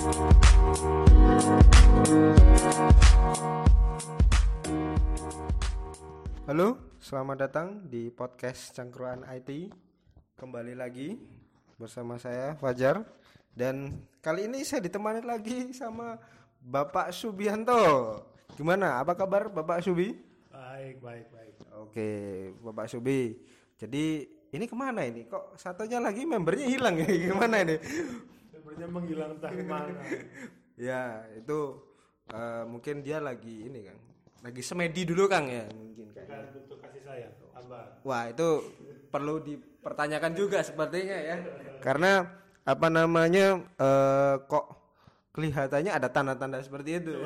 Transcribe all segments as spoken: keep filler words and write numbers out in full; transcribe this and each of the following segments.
Halo, selamat datang di podcast Cangkruan I T. Kembali lagi bersama saya Fajar. Dan kali ini saya ditemani lagi sama Bapak Subianto. Gimana? Apa kabar Bapak Subi? Baik, baik, baik. Oke, Bapak Subi. Jadi ini kemana ini? Kok satunya lagi membernya hilang ya? Gimana ini? Membernya menghilang entah kemana. Ya, itu uh, mungkin dia lagi ini kan. Lagi semedi dulu Kang ya mungkin Bukan bentuk kasih sayang, tambah. Wah itu perlu dipertanyakan juga sepertinya ya. Karena apa namanya uh, kok kelihatannya ada tanda-tanda seperti itu.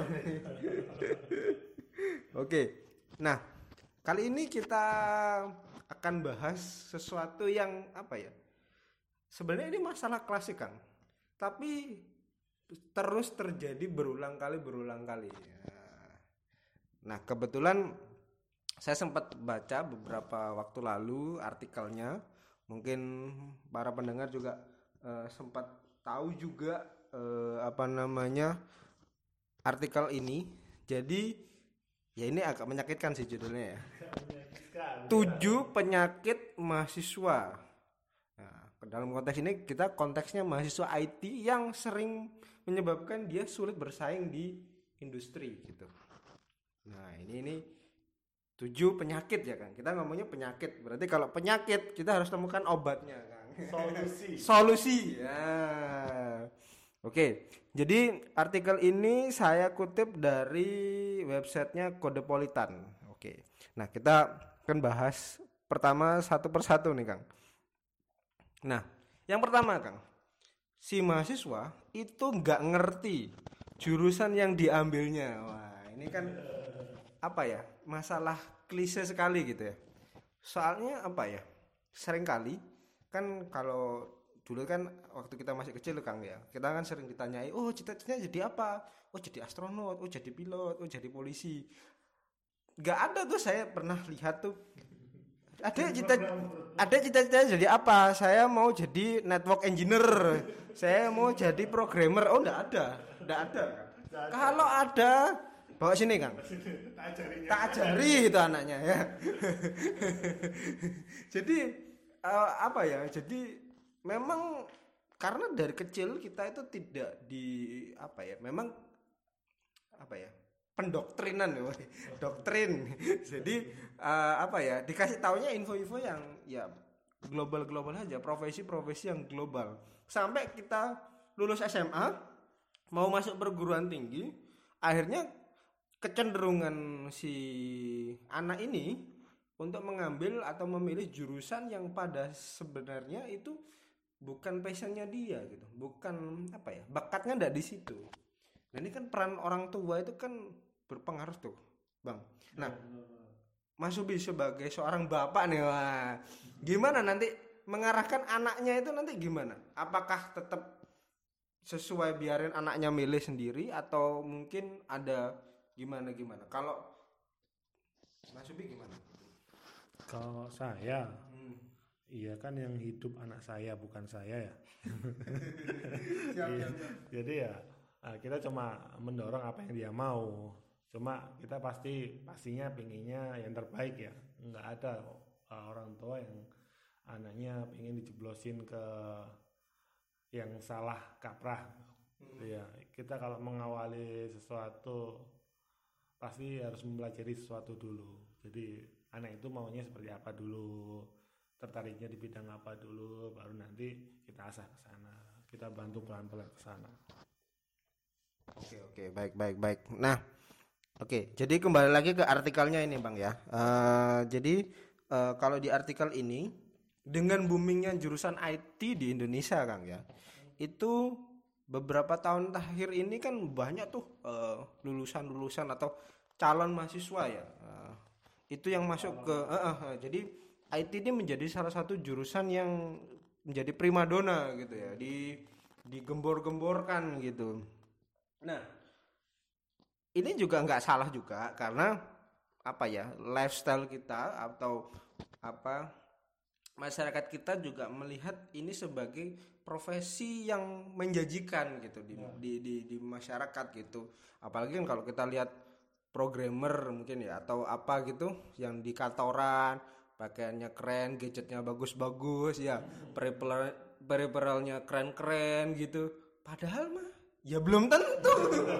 Oke, nah kali ini kita akan bahas sesuatu yang apa ya? Sebenarnya ini masalah klasik Kang, tapi terus terjadi berulang kali berulang kali. Nah kebetulan saya sempat baca beberapa waktu lalu artikelnya, mungkin para pendengar juga uh, sempat tahu juga uh, apa namanya artikel ini. Jadi ya ini agak menyakitkan sih judulnya ya. Tujuh penyakit mahasiswa. Nah, dalam konteks ini kita konteksnya mahasiswa I T yang sering menyebabkan dia sulit bersaing di industri gitu. Nah ini ini tujuh penyakit ya Kang. Kita ngomongnya penyakit. Berarti kalau penyakit kita harus temukan obatnya Kang. Solusi. Solusi. Ya. Oke. Jadi artikel ini saya kutip dari websitenya Kodepolitan. Oke. Nah kita akan bahas pertama satu persatu nih Kang. Nah yang pertama Kang, si mahasiswa itu nggak ngerti jurusan yang diambilnya. Wah ini kan apa ya, masalah klise sekali gitu ya. Soalnya apa ya, sering kali kan kalau dulu kan waktu kita masih kecil Kang ya, kita kan sering ditanyai, oh cita-citanya jadi apa? Oh jadi astronot, oh jadi pilot, oh jadi polisi. Gak ada tuh saya pernah lihat tuh. Ada cita ada cita-citanya jadi apa? Saya mau jadi network engineer. Saya mau jadi programmer. Oh enggak ada. Enggak ada. Kalau ada bawa sini Kang. Tak ajari itu anaknya ya. Jadi uh, apa ya? Jadi memang karena dari kecil kita itu tidak di apa ya? Memang apa ya? Pendoktrinan ya, doktrin. Jadi uh, apa ya? Dikasih taunya info-info yang ya global-global aja, profesi-profesi yang global. Sampai kita lulus S M A mau masuk perguruan tinggi, akhirnya kecenderungan si anak ini untuk mengambil atau memilih jurusan yang pada sebenarnya itu bukan passionnya dia gitu, bukan apa ya, bakatnya enggak di situ. Nah ini kan peran orang tua itu kan berpengaruh tuh Bang. Nah Mas Subi sebagai seorang bapak nih, wah, gimana nanti mengarahkan anaknya itu nanti gimana? Apakah tetap sesuai biarin anaknya milih sendiri atau mungkin ada gimana gimana? Kalau Mas Subi gimana? Kalau saya, Hmm. iya kan yang hidup anak saya bukan saya ya. Siap, Iya. siap, siap. Jadi ya nah, kita cuma mendorong apa yang dia mau. Cuma kita pasti pastinya pinginnya yang terbaik ya. Nggak ada uh, orang tua yang anaknya pengen dijeblosin ke yang salah kaprah. Hmm. Ya kita kalau mengawali sesuatu pasti harus mempelajari sesuatu dulu. Jadi anak itu maunya seperti apa dulu, tertariknya di bidang apa dulu, baru nanti kita asah ke sana, kita bantu pelan-pelan ke sana. Oke oke baik baik baik. Nah oke jadi kembali lagi ke artikelnya ini Bang ya. Uh, jadi uh, kalau di artikel ini dengan boomingnya jurusan I T di Indonesia Kang ya, itu beberapa tahun terakhir ini kan banyak tuh uh, lulusan-lulusan atau calon mahasiswa ya. Uh, itu yang masuk ke uh, uh, uh, jadi I T ini menjadi salah satu jurusan yang menjadi primadona gitu ya, di digembor-gemborkan gitu. Nah, ini juga nggak salah juga karena apa ya, lifestyle kita atau apa masyarakat kita juga melihat ini sebagai profesi yang menjanjikan gitu di, di di di masyarakat gitu. Apalagi kan kalau kita lihat programmer mungkin ya atau apa gitu yang di kantoran pakaiannya keren, gadgetnya bagus-bagus ya, peripheral peripheralnya keren-keren gitu. Padahal mah ya belum tentu.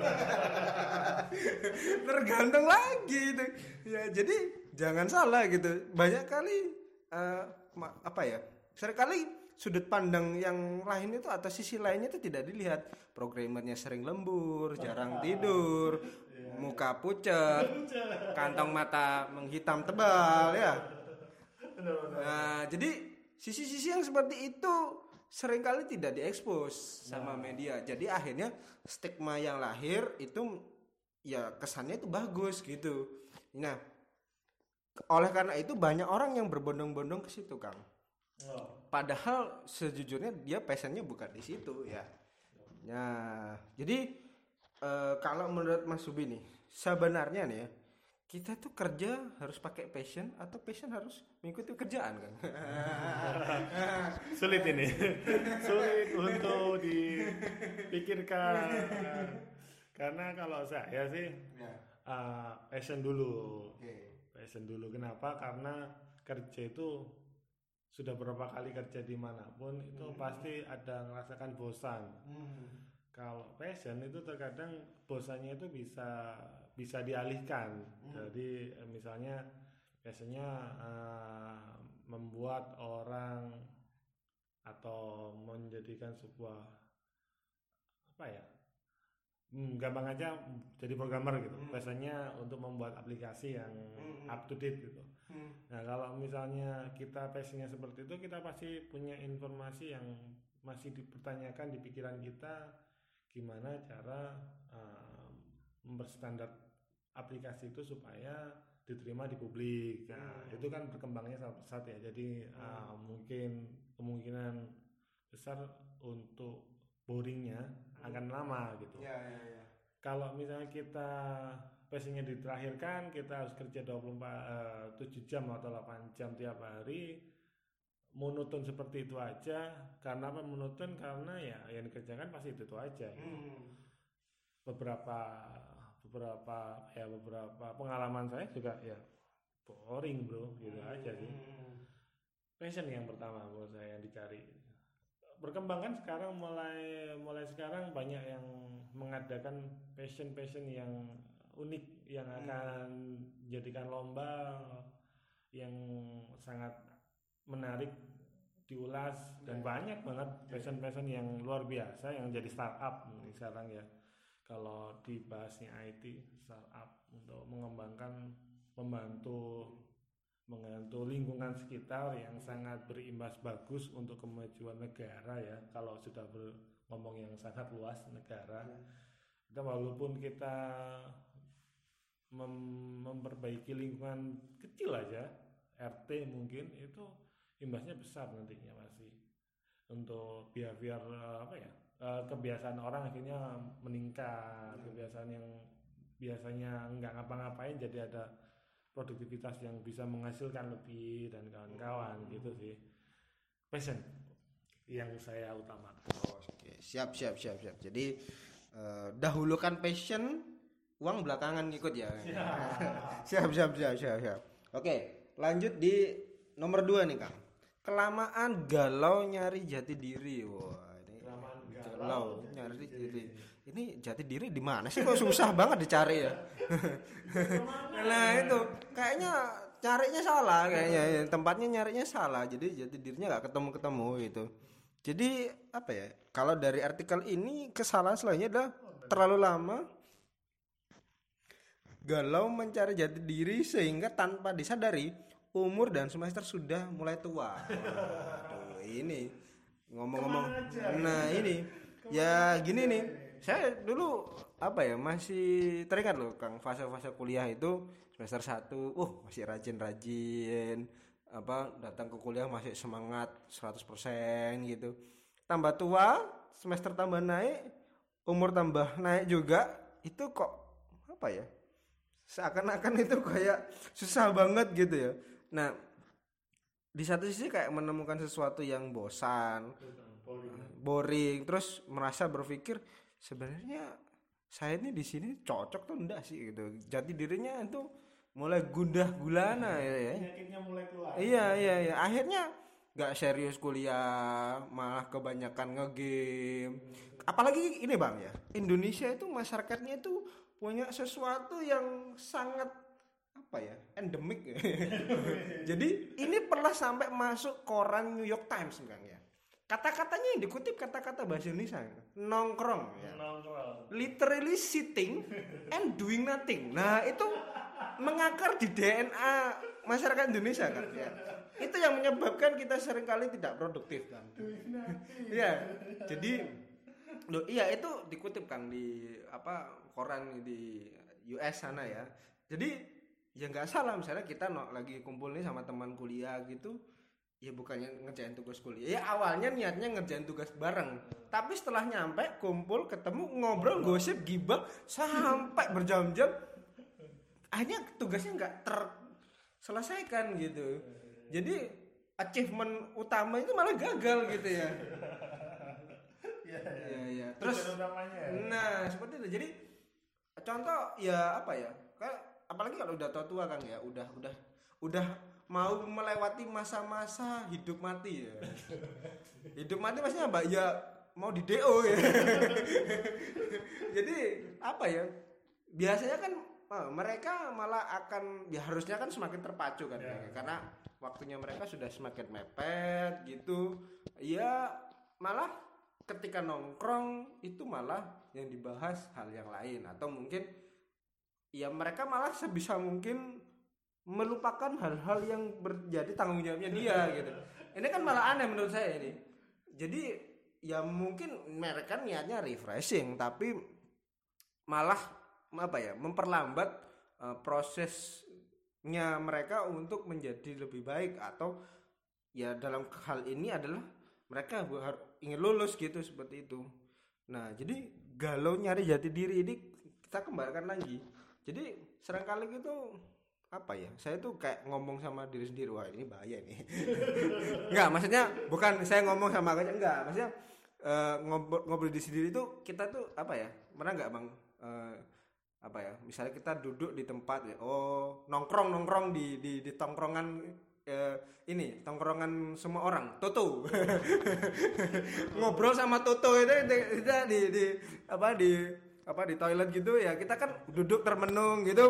Tergantung lagi itu. Ya jadi jangan salah gitu. Banyak kali uh, apa ya? Seringkali sudut pandang yang lain itu atau sisi lainnya itu tidak dilihat. Programmernya sering lembur, jarang tidur, muka pucat, kantong mata menghitam tebal ya. Nah, jadi sisi-sisi yang seperti itu seringkali tidak diekspos sama media. Jadi akhirnya stigma yang lahir itu ya kesannya itu bagus gitu. Nah, oleh karena itu banyak orang yang berbondong-bondong ke situ, Kang. Padahal sejujurnya dia passionnya bukan di situ ya. Nah, jadi e, kalau menurut Mas Subi nih, sebenarnya nih ya, kita tuh kerja harus pakai passion atau passion harus mengikuti kerjaan kan? Sulit ini, sulit untuk dipikirkan. Karena kalau saya sih ya. uh, passion dulu, okay. passion dulu. Kenapa? Karena kerja itu sudah berapa kali kerja dimanapun itu hmm. pasti ada merasakan bosan. Hmm. Kalau passion itu terkadang bosannya itu bisa bisa dialihkan. Hmm. Jadi misalnya biasanya uh, membuat orang atau menjadikan sebuah apa ya? Hmm, gampang aja jadi programmer gitu. Hmm. Biasanya untuk membuat aplikasi yang hmm. up to date gitu. Hmm. Nah, kalau misalnya kita passionnya seperti itu, kita pasti punya informasi yang masih dipertanyakan di pikiran kita, gimana cara uh, memperstandar aplikasi itu supaya diterima di publik. Nah, hmm. itu kan berkembangnya sangat pesat ya. Jadi hmm. uh, mungkin kemungkinan besar untuk boringnya hmm. akan lama gitu. Ya, ya, ya. Kalau misalnya kita passionnya diterakhirkan, kita harus kerja dua puluh empat, tujuh jam atau delapan jam tiap hari, monoton seperti itu aja. Karena apa monoton? Karena ya yang dikerjakan pasti itu, itu aja gitu. Hmm. Beberapa beberapa ya beberapa pengalaman saya juga ya boring bro gitu hmm. aja sih. Passion yang pertama menurut saya yang dicari. Berkembang kan sekarang mulai mulai sekarang banyak yang mengadakan passion-passion yang unik yang akan hmm. jadikan lomba yang sangat menarik diulas dan hmm. banyak banget passion-passion yang luar biasa yang jadi startup sekarang ya. Kalau dibahasnya I T startup untuk mengembangkan membantu membantu lingkungan sekitar yang sangat berimbas bagus untuk kemajuan negara ya. Kalau sudah ber, ngomong yang sangat luas negara, hmm. kita walaupun kita mem- memperbaiki lingkungan kecil aja, R T mungkin itu imbasnya besar nantinya pasti untuk behavior apa ya kebiasaan orang akhirnya meningkat, hmm. kebiasaan yang biasanya nggak ngapa-ngapain jadi ada produktivitas yang bisa menghasilkan lebih dan kawan-kawan hmm. gitu sih. Passion yang saya utamakan. Oh, oke, siap siap siap siap. Jadi eh, dahulukan passion, uang belakangan ngikut ya. Siap siap siap siap siap. Oke, lanjut di nomor dua nih Kang. Kelamaan galau nyari jati diri. Wah, ini kelamaan galau, galau nyari jati diri. Ini jati diri di mana sih? Kok susah banget dicari ya. Nah itu kayaknya carinya salah kayaknya, tempatnya nyarinya salah. Jadi jati dirinya nggak ketemu-ketemu gitu. Jadi apa ya? Kalau dari artikel ini kesalahan selanjutnya adalah terlalu lama galau mencari jati diri sehingga tanpa disadari umur dan semester sudah mulai tua. Aduh, ini ngomong-ngomong. Nah ini ya gini nih. Saya dulu apa ya masih teringat loh Kang fase-fase kuliah itu semester satu, uh masih rajin-rajin apa datang ke kuliah masih semangat seratus persen gitu. Tambah tua, semester tambah naik, umur tambah naik juga, itu kok apa ya? Seakan-akan itu kayak susah banget gitu ya. Nah, di satu sisi kayak menemukan sesuatu yang bosan. boring. boring terus merasa berpikir sebenarnya saya ini di sini cocok tuh enggak sih gitu. Jati dirinya itu mulai gundah gulana ya, ya. Penyakitnya mulai keluar. Iya iya iya. Akhirnya nggak serius kuliah, malah kebanyakan ngegame. Apalagi ini bang ya, Indonesia itu masyarakatnya itu punya sesuatu yang sangat apa ya, endemik. Jadi ini pernah sampai masuk koran New York Times bang ya. Kata-katanya yang dikutip kata-kata bahasa Indonesia, nongkrong ya. Nongkrong. Literally sitting and doing nothing. Nah itu mengakar di D N A masyarakat Indonesia kan ya. Itu yang menyebabkan kita seringkali tidak produktif kan. Iya. Jadi loh, iya itu dikutip kan di apa koran di U S sana ya. Jadi ya nggak salah misalnya kita no, lagi kumpul nih sama teman kuliah gitu. Ya bukannya ngerjain tugas kuliah. Ya awalnya niatnya ngerjain tugas bareng. Tapi setelah nyampe kumpul ketemu ngobrol gosip gibah sampai berjam-jam. Akhirnya tugasnya nggak terselesaikan gitu. Jadi achievement utama itu malah gagal gitu ya. Iya iya iya. Terus nah seperti itu. Jadi contoh ya apa ya? Kayak apalagi kalau udah tua-tua kan ya, udah udah udah mau melewati masa-masa hidup mati ya. Hidup mati maksudnya apa? Ya mau di D O ya. Jadi apa ya? Biasanya kan oh, mereka malah akan ya harusnya kan semakin terpacu kan ya. Karena waktunya mereka sudah semakin mepet gitu. Ya malah ketika nongkrong itu malah yang dibahas hal yang lain atau mungkin ya mereka malah sebisa mungkin melupakan hal-hal yang menjadi tanggung jawabnya dia gitu. Ini kan malah aneh menurut saya ini. Jadi ya mungkin mereka niatnya refreshing tapi malah apa ya memperlambat uh, prosesnya mereka untuk menjadi lebih baik atau ya dalam hal ini adalah mereka harus ingin lulus gitu seperti itu. Nah jadi galau nyari jati diri ini kita kembalikan lagi. Jadi seringkali gitu apa ya saya tuh kayak ngomong sama diri sendiri wah ini bahaya nih. Enggak maksudnya bukan saya ngomong sama aja enggak maksudnya uh, ngobrol ngobrol di sendiri tuh kita tuh apa ya pernah nggak bang uh, apa ya misalnya kita duduk di tempat ya oh nongkrong nongkrong di di di tongkrongan uh, ini tongkrongan semua orang Toto. Ngobrol sama Toto itu kita di di apa di apa di toilet gitu ya kita kan duduk termenung gitu.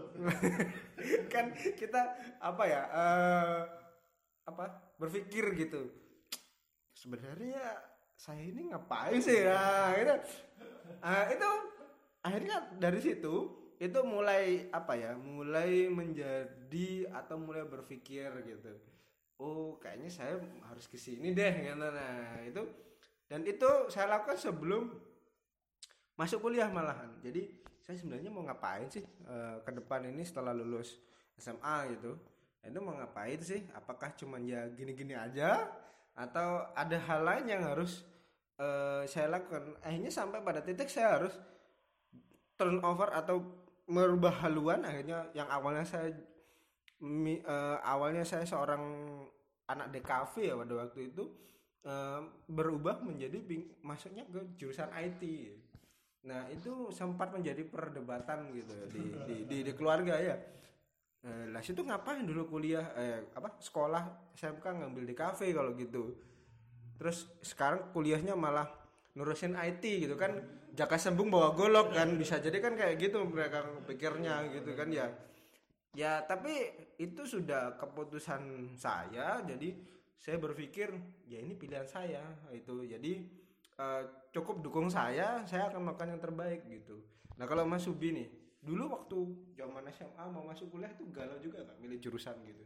Kan kita apa ya uh, apa berpikir gitu sebenarnya saya ini ngapain sih ya gitu. Uh, itu akhirnya dari situ itu mulai apa ya mulai menjadi atau mulai berpikir gitu oh kayaknya saya harus kesini deh gitu. Nah itu dan itu saya lakukan sebelum masuk kuliah malahan. Jadi saya sebenarnya mau ngapain sih uh, ke depan ini setelah lulus S M A gitu. Itu mau ngapain sih? Apakah cuma ya gini-gini aja atau ada hal lain yang harus uh, saya lakukan? Akhirnya sampai pada titik saya harus turn over atau merubah haluan. Akhirnya yang awalnya saya mi, uh, awalnya saya seorang anak D K V ya pada waktu itu uh, berubah menjadi bing, masuknya ke jurusan I T. Nah itu sempat menjadi perdebatan gitu di di, di, di keluarga ya. Eh, lah situ ngapain dulu kuliah eh, apa sekolah S M K ngambil di kafe kalau gitu. Terus sekarang kuliahnya malah nurusin I T gitu kan. Jaka sembung bawa golok kan bisa jadi kan kayak gitu mereka pikirnya gitu kan ya. Ya tapi itu sudah keputusan saya jadi saya berpikir ya ini pilihan saya itu jadi Uh, cukup dukung saya, saya akan melakukan yang terbaik gitu. Nah kalau Mas Subi nih, dulu waktu zaman S M A mau masuk kuliah itu galau juga nggak milih jurusan gitu?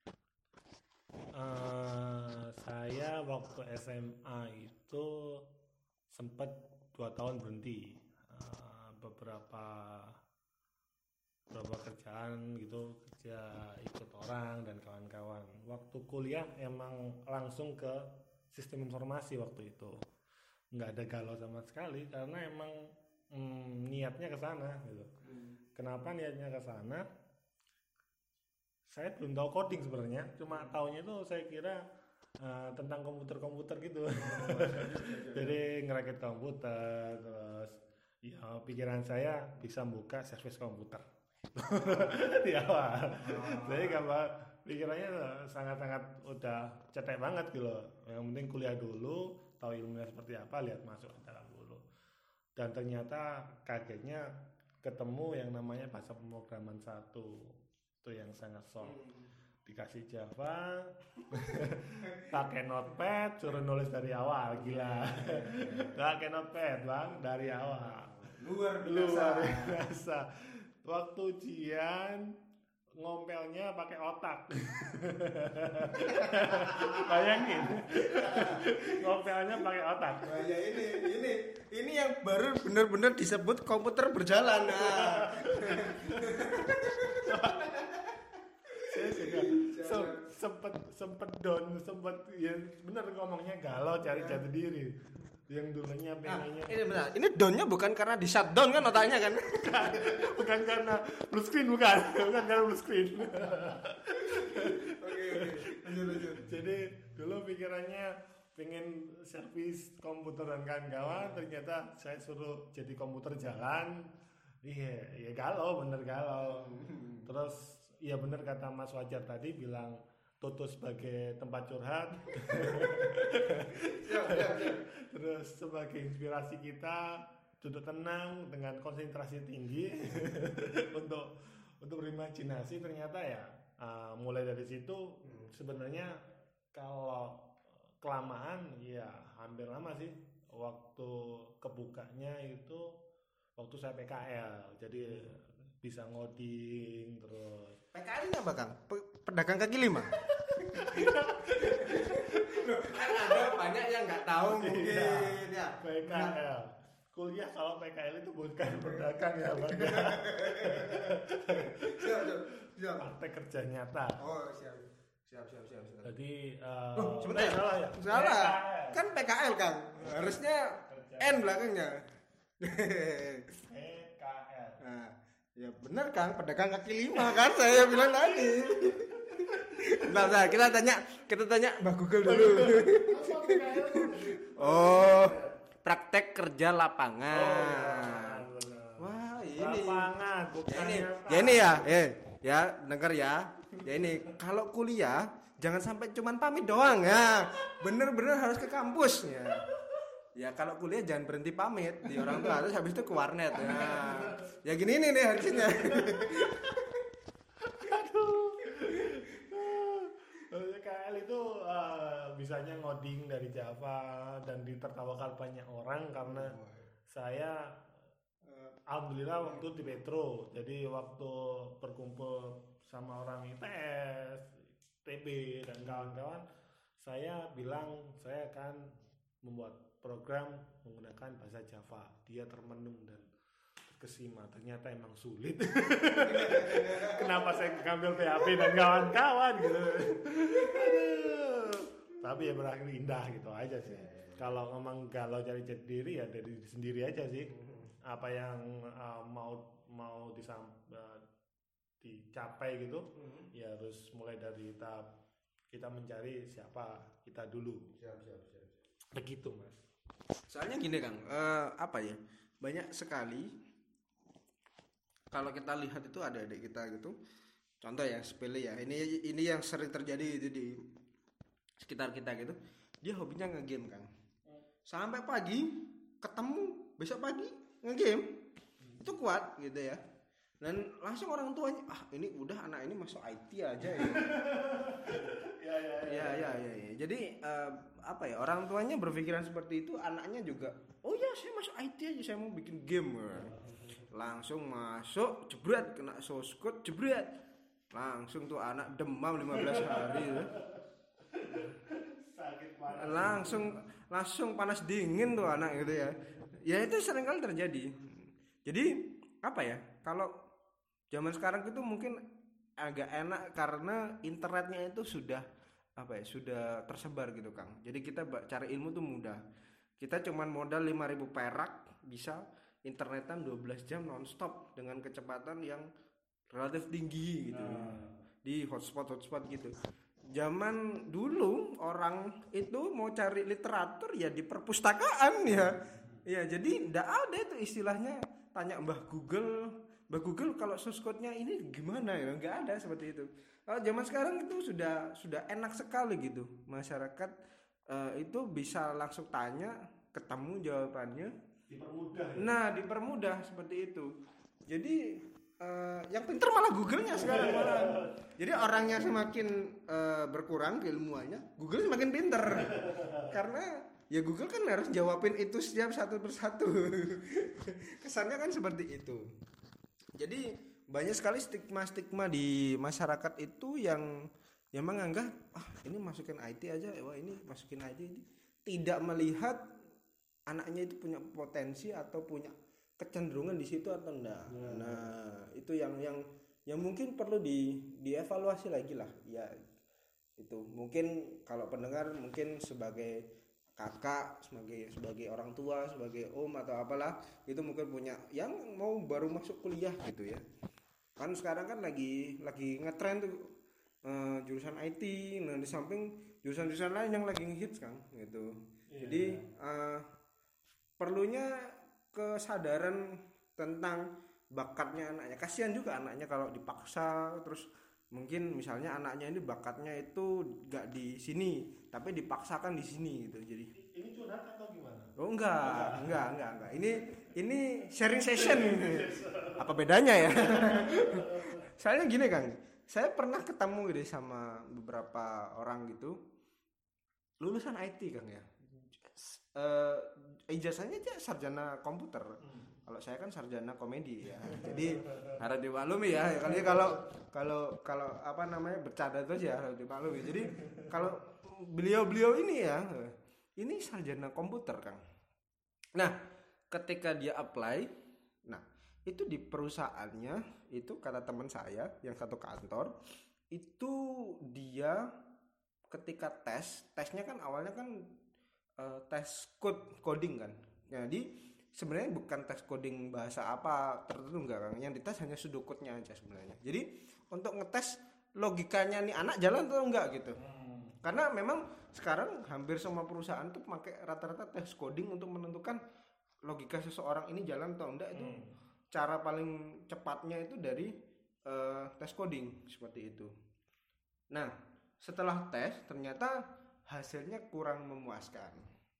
Uh, saya waktu S M A itu sempat dua tahun berhenti, uh, beberapa beberapa kerjaan gitu kerja ikut orang dan kawan-kawan. Waktu kuliah emang langsung ke sistem informasi waktu itu. Nggak ada galau sama sekali karena emang hmm, niatnya ke sana gitu. Hmm. Kenapa niatnya ke sana? Saya belum tahu coding sebenarnya, cuma taunya itu saya kira uh, tentang komputer-komputer gitu. Jadi ngerakit komputer, terus ya pikiran saya bisa buka servis komputer di awal. Jadi gambar pikirannya sangat-sangat udah cetek banget gitu loh. Yang penting kuliah dulu, tahu ilmunya seperti apa, lihat masuk ke dalam dulu. Dan ternyata kagetnya ketemu yang namanya bahasa pemrograman satu, itu yang sangat soft. Dikasih Java, pakai notepad, suruh nulis dari awal, gila. Pakai notepad bang, dari awal. Luar biasa. Luar biasa. Waktu ujian ngompelnya pakai otak. Bayangin. Ngompelnya pakai otak. Nah, ya ini ini ini yang baru benar-benar disebut komputer berjalan. Nah. Saya juga se- sempet sempet down, sempet ya bener ngomongnya galau cari jati diri. Yang dulunya pengennya. Nah, ini benar. Ini downnya bukan karena di shutdown kan otaknya kan? Bukan karena blue screen, bukan. Bukan karena blue screen. Oke, lanjut lanjut. Jadi dulu pikirannya pengen servis komputer dan kawan-kawan, ternyata saya suruh jadi komputer jalan. Iya, ya galau, bener galau. Terus iya bener kata Mas Wajar tadi bilang Toto sebagai tempat curhat. Siap, siap, siap. Terus sebagai inspirasi kita duduk tenang dengan konsentrasi tinggi untuk untuk berimajinasi. Ternyata ya uh, mulai dari situ sebenarnya kalau kelamaan ya hampir lama sih waktu kebukanya itu waktu saya P K L, jadi bisa ngoding terus. P K L ini apa Kang? Pe- pedagang kaki lima. Kan ada banyak yang nggak tahu mungkin ya. P K L. Kuliah kalau P K L itu bukan pedagang ya Bang. Siap, siap, siap. Praktek kerja nyata. Oh, siap. Siap, siap, siap, siap. Jadi uh, Oh, sebentar. eh, salah ya? Salah. P K L. Kan P K L Kang. Harusnya N belakangnya. P K L. Nah, ya benar Kang, pedagang kaki lima kan saya bilang tadi. Bentar, bentar, kita tanya, kita tanya Mbak Google dulu. Oh, praktek kerja lapangan. Wah, ini. Lapangan, bukan Ya ini, nyata. ya ini ya, eh, ya dengar ya. Ya ini, kalau kuliah jangan sampai cuman pamit doang ya. Bener-bener harus ke kampus ya. Ya kalau kuliah jangan berhenti pamit di orang tua, terus habis itu ke warnet ya. Ya gini nih nih harusnya. P K L itu uh, bisanya ngoding dari Java dan ditertawakan banyak orang karena saya uh, alhamdulillah waktu di Petro, jadi waktu berkumpul sama orang I P S, T B dan kawan-kawan, saya bilang saya akan membuat program menggunakan bahasa Java. Dia termenung dan terkesima, ternyata emang sulit. Kenapa saya ngambil P H P dan kawan-kawan gitu. Aduh. Tapi ya berakhir indah gitu aja sih. Kalau ngomong galau cari jati diri ya dari diri sendiri aja sih. Apa yang uh, mau mau disam, uh, dicapai gitu, ya harus mulai dari tahap kita mencari siapa kita dulu. Siap, siap, siap. Begitu Mas. Soalnya gini Kang, eh, apa ya? Banyak sekali kalau kita lihat itu ada adik kita gitu. Contoh yang sepele ya. Ini ini yang sering terjadi itu di sekitar kita gitu. Dia hobinya nge-game Kang. Sampai pagi ketemu, besok pagi nge-game. Itu kuat gitu ya. Dan langsung orang tuanya, ah ini udah anak ini masuk I T aja ya. Ya ya Ya ya ya, ya. Jadi uh, apa ya, orang tuanya berpikiran seperti itu, anaknya juga oh ya saya masuk I T aja, saya mau bikin game. Langsung masuk jebret, kena source code jebret, langsung tuh anak demam lima belas hari ya. Sakit parah. langsung langsung panas dingin tuh anak gitu ya. Ya itu sering kali terjadi. Jadi apa ya, kalau zaman sekarang itu mungkin agak enak karena internetnya itu sudah apa ya, sudah tersebar gitu Kang. Jadi kita cari ilmu tuh mudah. Kita cuman modal lima ribu perak bisa internetan dua belas jam nonstop dengan kecepatan yang relatif tinggi gitu. Di hotspot hotspot gitu. Zaman dulu orang itu mau cari literatur ya di perpustakaan ya. Ya, jadi ndak ada itu istilahnya tanya Mbah Google, Mbah Google kalau source code-nya ini gimana ya? Nggak ada seperti itu. Kalau zaman sekarang itu sudah sudah enak sekali gitu. Masyarakat eh, itu bisa langsung tanya, ketemu jawabannya. Dipermudah ya? Nah, dipermudah seperti itu. Jadi Uh, yang pinter malah Google-nya sekarang malah. Jadi orangnya semakin uh, berkurang keilmuannya, Google semakin pinter. Karena ya Google kan harus jawabin itu setiap satu persatu. Kesannya kan seperti itu. Jadi banyak sekali stigma-stigma di masyarakat itu yang yang menganggap ah ini masukin I T aja, wah ini masukin I T ini tidak melihat anaknya itu punya potensi atau punya kecenderungan di situ atau enggak. Ya. Nah, itu yang yang yang mungkin perlu di dievaluasi lagi lah. Ya, itu mungkin kalau pendengar mungkin sebagai kakak, sebagai sebagai orang tua, sebagai om atau apalah, itu mungkin punya yang mau baru masuk kuliah gitu ya. Kan sekarang kan lagi lagi ngetren tuh uh, jurusan I T, nah di samping jurusan-jurusan lain yang lagi ngehits kan gitu. Ya. Jadi uh, perlunya kesadaran tentang bakatnya anaknya. Kasihan juga anaknya kalau dipaksa, terus mungkin misalnya anaknya ini bakatnya itu gak di sini tapi dipaksakan di sini gitu. Jadi ini curhat atau gimana? Oh enggak, enggak, enggak, enggak. Ini ini sharing session. Apa bedanya ya? Soalnya gini Kang, saya pernah ketemu gitu sama beberapa orang gitu lulusan I T Kang ya. Uh, ijazahnya aja sarjana komputer. Hmm. Kalau saya kan sarjana komedi ya. Jadi harap dimaklumi ya. Kali kalau kalau kalau apa namanya bercanda itu ya harap dimaklumi. Jadi kalau beliau-beliau ini ya, ini sarjana komputer Kang. Nah, ketika dia apply, nah itu di perusahaannya itu kata teman saya yang satu kantor itu dia ketika tes, tesnya kan awalnya kan Uh, tes code coding kan. Jadi sebenarnya bukan tes coding bahasa apa tertentu enggak kan. Yang dites hanya pseudocode-nya aja sebenarnya. Jadi untuk ngetes logikanya nih anak jalan atau enggak gitu. Hmm. Karena memang sekarang hampir semua perusahaan tuh pakai rata-rata tes coding untuk menentukan logika seseorang ini jalan atau enggak itu. Hmm. Cara paling cepatnya itu dari uh, tes coding seperti itu. Nah, setelah tes ternyata hasilnya kurang memuaskan.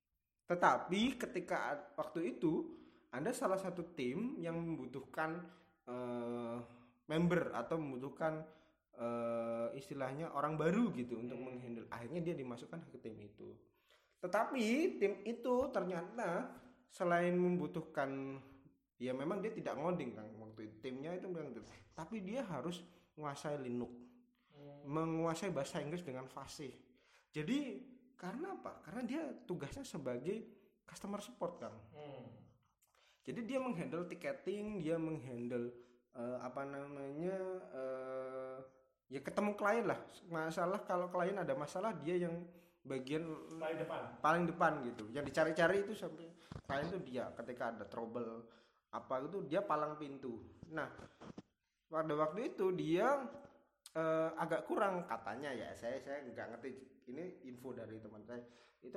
Tetapi ketika waktu itu Anda salah satu tim yang membutuhkan uh, member atau membutuhkan uh, istilahnya orang baru gitu untuk menghandle. Akhirnya dia dimasukkan ke tim itu. Tetapi tim itu ternyata selain membutuhkan ya memang dia tidak ngoding kan waktu itu timnya itu bilang gitu. Tapi dia harus menguasai Linux. Menguasai bahasa Inggris dengan fasih. Jadi karena apa? Karena dia tugasnya sebagai customer support Kang. Hmm. Jadi dia menghandle tiketing, dia menghandle uh, apa namanya uh, ya ketemu klien lah. Masalah kalau klien ada masalah dia yang bagian paling depan. Paling depan gitu. Yang dicari-cari itu sampai klien itu dia ketika ada trouble apa itu dia palang pintu. Nah, pada waktu itu dia uh, agak kurang katanya ya. Saya saya nggak ngerti. Ini info dari teman saya itu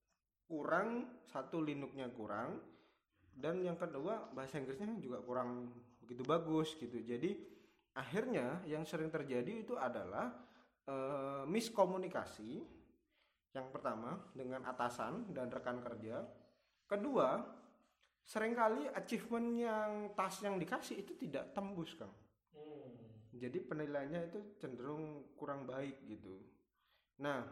kurang satu Linux-nya kurang dan yang kedua bahasa Inggrisnya juga kurang begitu bagus gitu. Jadi akhirnya yang sering terjadi itu adalah uh, miskomunikasi yang pertama dengan atasan dan rekan kerja. Kedua, seringkali achievement yang task yang dikasih itu tidak tembus Kang. Hmm. Jadi penilaiannya itu cenderung kurang baik gitu. Nah,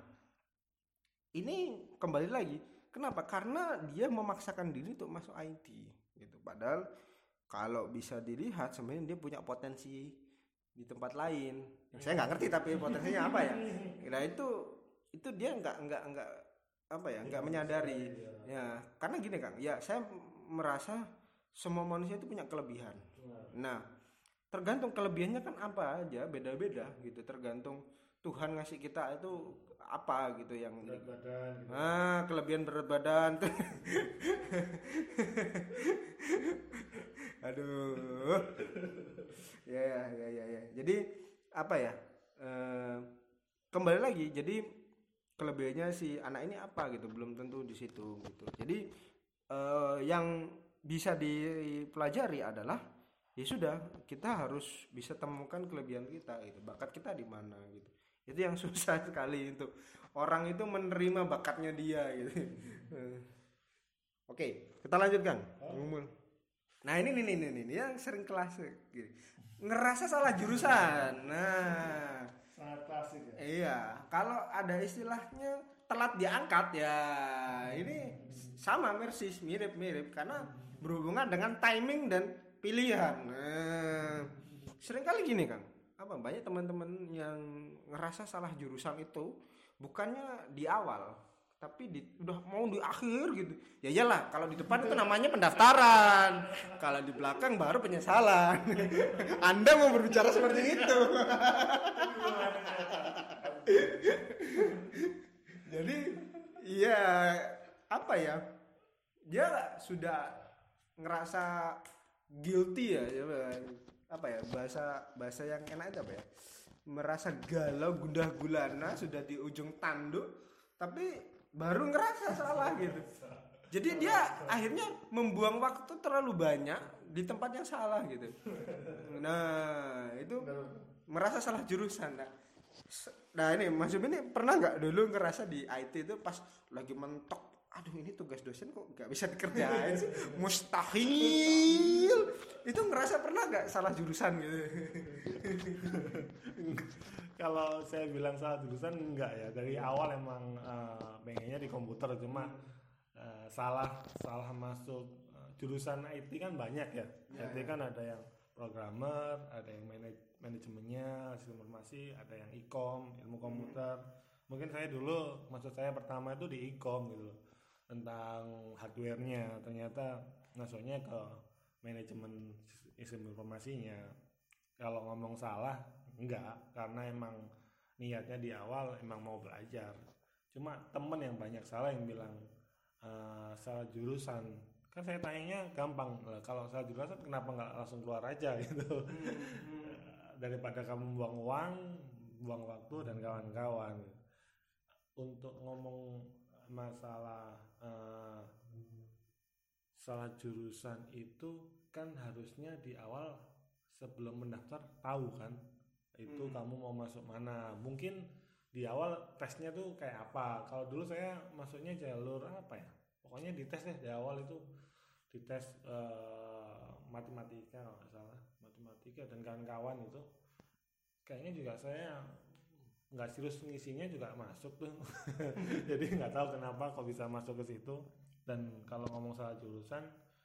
ini kembali lagi. Kenapa? Karena dia memaksakan diri untuk masuk I T gitu. Padahal kalau bisa dilihat sebenarnya dia punya potensi di tempat lain. Yang saya nggak ngerti tapi potensinya apa ya. Nah itu itu dia nggak nggak nggak apa ya nggak menyadari. Ya karena gini Kang. Ya saya merasa semua manusia itu punya kelebihan. Nah tergantung kelebihannya kan apa aja beda-beda gitu. Tergantung Tuhan ngasih kita itu apa gitu yang berat badan gitu. Ah, kelebihan berat badan. Aduh. Ya ya ya ya. Jadi apa ya? Eh, kembali lagi, jadi kelebihannya si anak ini apa gitu, belum tentu di situ gitu. Jadi eh, yang bisa dipelajari adalah ya sudah, kita harus bisa temukan kelebihan kita gitu, bakat kita di mana gitu. Itu yang susah sekali untuk orang itu menerima bakatnya dia gitu. Oke, kita lanjutkan. Oh. Nah ini nih nih nih nih yang sering kelas gitu. Ngerasa salah jurusan. Nah, sangat klasik ya. Iya, kalau ada istilahnya telat diangkat ya, ini sama persis, mirip-mirip karena berhubungan dengan timing dan pilihan. Nah, sering kali gini kan, apa banyak teman-teman yang ngerasa salah jurusan itu bukannya di awal, tapi di, udah mau di akhir gitu. Ya iyalah, kalau di depan itu namanya pendaftaran, kalau di belakang baru penyesalan. Anda mau berbicara seperti itu. Jadi iya, apa ya, dia sudah ngerasa guilty ya, apa ya, bahasa bahasa yang enak itu apa ya, merasa galau gundah gulana sudah di ujung tanduk tapi baru ngerasa salah gitu. Jadi dia akhirnya membuang waktu terlalu banyak di tempat yang salah gitu. Nah itu merasa salah jurusan. Nah, nah ini Mas Yub ini pernah nggak dulu ngerasa di I T itu pas lagi mentok, aduh ini tugas dosen kok nggak bisa dikerjain sih, mustahil. Itu ngerasa pernah nggak salah jurusan gitu? Kalau saya bilang salah jurusan enggak ya, dari awal emang uh, pengennya di komputer, cuma uh, salah salah masuk uh, jurusan I T kan banyak ya. ya I T ya. Kan ada yang programmer, ada yang manaj- manajemennya, sistem informasi, ada yang e-com, ilmu komputer. Hmm. Mungkin saya dulu, maksud saya pertama itu di e-com gitu, tentang hardware-nya. Ternyata masuknya ke manajemen sistem informasinya. Kalau ngomong salah, enggak, karena emang niatnya di awal emang mau belajar. Cuma temen yang banyak salah yang bilang uh, salah jurusan. Kan saya tanyanya gampang, kalau salah jurusan kenapa nggak langsung keluar aja gitu. Hmm. Daripada kamu buang uang, buang waktu dan kawan-kawan. Untuk ngomong masalah uh, salah jurusan itu kan harusnya di awal sebelum mendaftar tahu kan itu hmm. kamu mau masuk mana. Mungkin di awal tesnya tuh kayak apa. Kalau dulu saya masuknya jalur apa ya, pokoknya dites deh di awal itu, dites uh, matematika kalau nggak salah, matematika dan kawan-kawan itu kayaknya juga saya nggak serius ngisinya juga masuk tuh. Jadi nggak tahu kenapa kok bisa masuk ke situ. Dan kalau ngomong salah jurusan